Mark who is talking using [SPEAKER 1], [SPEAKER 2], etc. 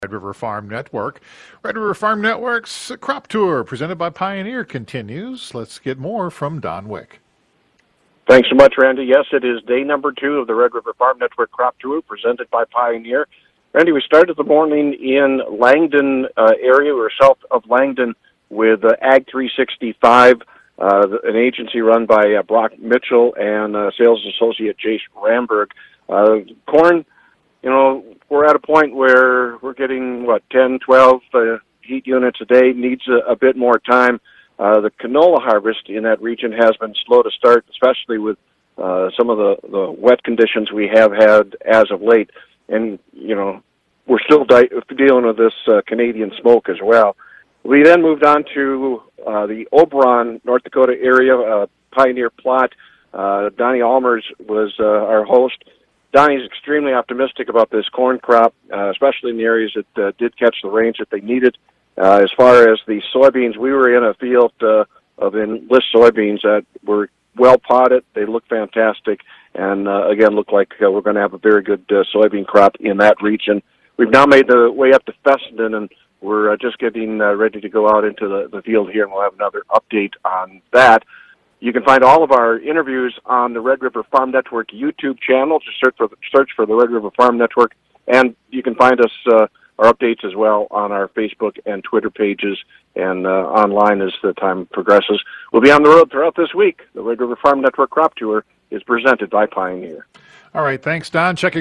[SPEAKER 1] Red River Farm Network. Red River Farm Network's crop tour presented by Pioneer continues. Let's get more from Don Wick.
[SPEAKER 2] Thanks so much, Randy. Yes, it is day number 2 of the Red River Farm Network crop tour presented by Pioneer. Randy, we started the morning in Langdon area. We're south of Langdon with Ag 365, an agency run by Brock Mitchell and sales associate Jace Ramberg. Corn, we're at a point where we're getting, 10, 12 heat units a day, needs a bit more time. The canola harvest in that region has been slow to start, especially with some of the wet conditions we have had as of late. And, we're still dealing with this Canadian smoke as well. We then moved on to the Oberon, North Dakota area, Pioneer plot. Donnie Almers was our host. Donnie's extremely optimistic about this corn crop, especially in the areas that did catch the rains that they needed. As far as the soybeans, we were in a field of enlist soybeans that were well potted. They look fantastic, and again, look like we're going to have a very good soybean crop in that region. We've now made the way up to Fessenden, and we're just getting ready to go out into the field here, and we'll have another update on that. You can find all of our interviews on the Red River Farm Network YouTube channel. Just search for the Red River Farm Network, and you can find us our updates as well on our Facebook and Twitter pages and online as the time progresses. We'll be on the road throughout this week. The Red River Farm Network Crop Tour is presented by Pioneer.
[SPEAKER 1] All right, thanks, Don. Check